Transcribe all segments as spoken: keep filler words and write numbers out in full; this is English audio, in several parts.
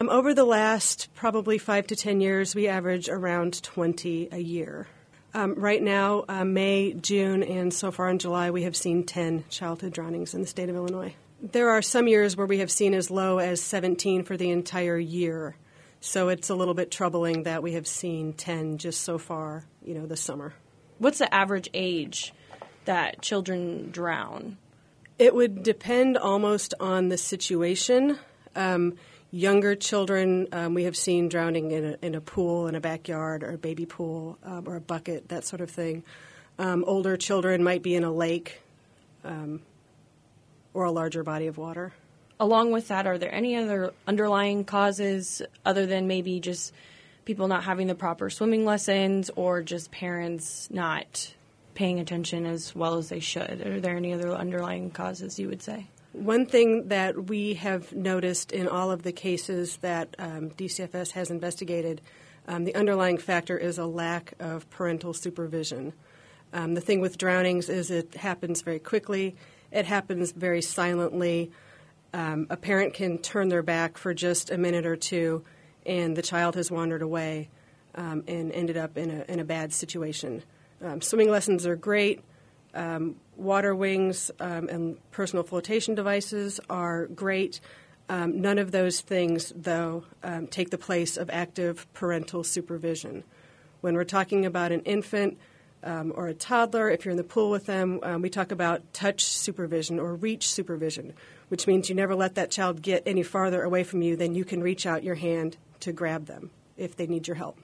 Um, over the last probably five to ten years, we average around twenty a year. Um, right now, uh, May, June, and so far in July, we have seen ten childhood drownings in the state of Illinois. There are some years where we have seen as low as seventeen for the entire year. So it's a little bit troubling that we have seen ten just so far, you know, this summer. What's the average age that children drown? It would depend almost on the situation. Um, younger children, um, we have seen drowning in a, in a pool in a backyard or a baby pool um, or a bucket, that sort of thing. Um, older children might be in a lake um, or a larger body of water. Along with that, are there any other underlying causes other than maybe just people not having the proper swimming lessons or just parents not paying attention as well as they should? Are there any other underlying causes you would say? One thing that we have noticed in all of the cases that um, D C F S has investigated, um, the underlying factor is a lack of parental supervision. Um, the thing with drownings is it happens very quickly. It happens very silently. Um, a parent can turn their back for just a minute or two, and the child has wandered away um, and ended up in a in a bad situation. Um, swimming lessons are great. Um, water wings um, and personal flotation devices are great. Um, none of those things, though, um, take the place of active parental supervision. When we're talking about an infant um, or a toddler, if you're in the pool with them, um, we talk about touch supervision or reach supervision, which means you never let that child get any farther away from you than you can reach out your hand to grab them if they need your help.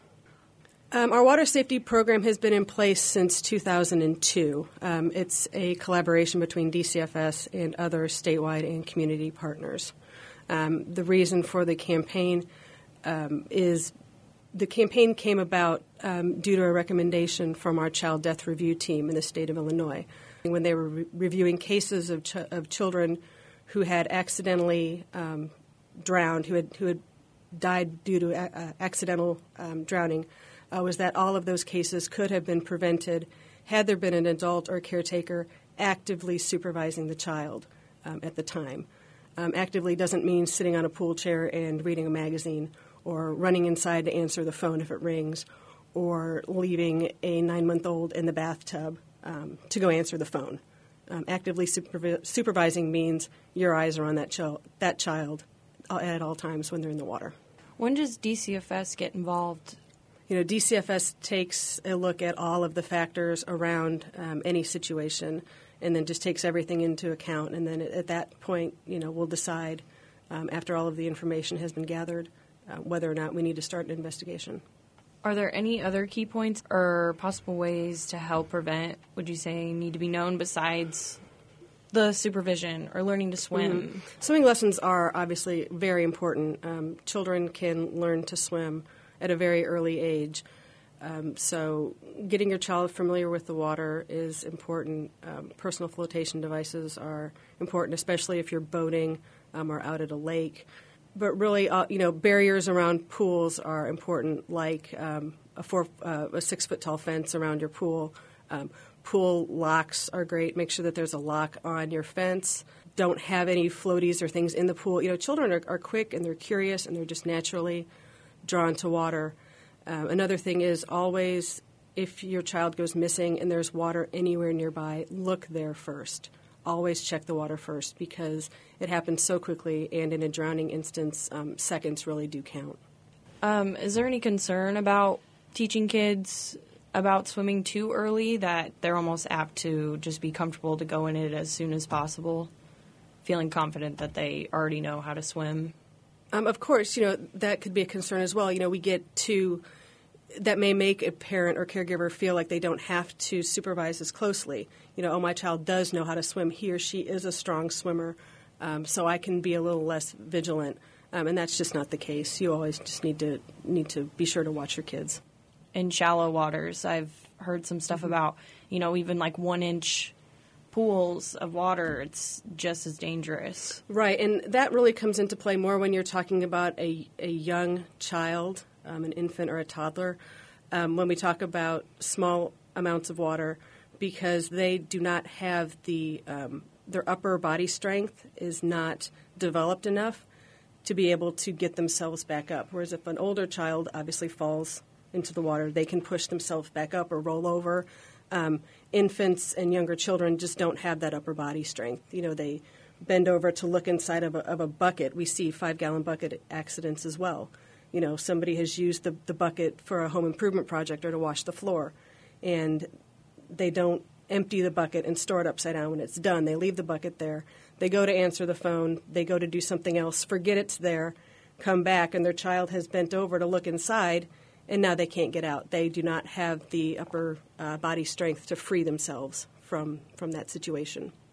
Um, our water safety program has been in place since two thousand two. Um, it's a collaboration between D C F S and other statewide and community partners. Um, the reason for the campaign um, is the campaign came about um, due to a recommendation from our child death review team in the state of Illinois. When they were re- reviewing cases of, ch- of children who had accidentally um, drowned, who had, who had died due to a- uh, accidental um, drowning, Uh, was that all of those cases could have been prevented had there been an adult or caretaker actively supervising the child um, at the time. Um, actively doesn't mean sitting on a pool chair and reading a magazine or running inside to answer the phone if it rings or leaving a nine-month-old in the bathtub um, to go answer the phone. Um, actively supervi- supervising means your eyes are on that, ch- that child at all times when they're in the water. When does D C F S get involved? You know, D C F S takes a look at all of the factors around um, any situation and then just takes everything into account. And then at that point, you know, we'll decide um, after all of the information has been gathered uh, whether or not we need to start an investigation. Are there any other key points or possible ways to help prevent, would you say, need to be known besides the supervision or learning to swim? Mm-hmm. Swimming lessons are obviously very important. Um, children can learn to swim at a very early age. Um, so getting your child familiar with the water is important. Um, personal flotation devices are important, especially if you're boating um, or out at a lake. But really, uh, you know, barriers around pools are important, like um, a, four, uh, a six-foot-tall fence around your pool. Um, pool locks are great. Make sure that there's a lock on your fence. Don't have any floaties or things in the pool. You know, children are, are quick and they're curious and they're just naturally drawn to water. Uh, another thing is always, if your child goes missing and there's water anywhere nearby, look there first. Always check the water first because it happens so quickly, and in a drowning instance, um, seconds really do count. Um, is there any concern about teaching kids about swimming too early, that they're almost apt to just be comfortable to go in it as soon as possible, feeling confident that they already know how to swim? Um, of course, you know, that could be a concern as well. You know, we get to, that may make a parent or caregiver feel like they don't have to supervise as closely. You know, oh, my child does know how to swim. He or she is a strong swimmer, um, so I can be a little less vigilant. Um, and that's just not the case. You always just need to need to be sure to watch your kids. In shallow waters, I've heard some stuff mm-hmm. about, you know, even like one-inch pools of water, it's just as dangerous. Right, and that really comes into play more when you're talking about a, a young child, um, an infant or a toddler, um, when we talk about small amounts of water, because they do not have the, um, their upper body strength is not developed enough to be able to get themselves back up. Whereas if an older child obviously falls into the water, they can push themselves back up or roll over. Um, infants and younger children just don't have that upper body strength. You know, they bend over to look inside of a, of a bucket. We see five-gallon bucket accidents as well. You know, somebody has used the, the bucket for a home improvement project or to wash the floor, and they don't empty the bucket and store it upside down when it's done. They leave the bucket there. They go to answer the phone. They go to do something else, forget it's there, come back, and their child has bent over to look inside, and now they can't get out. They do not have the upper uh, body strength to free themselves from, from that situation.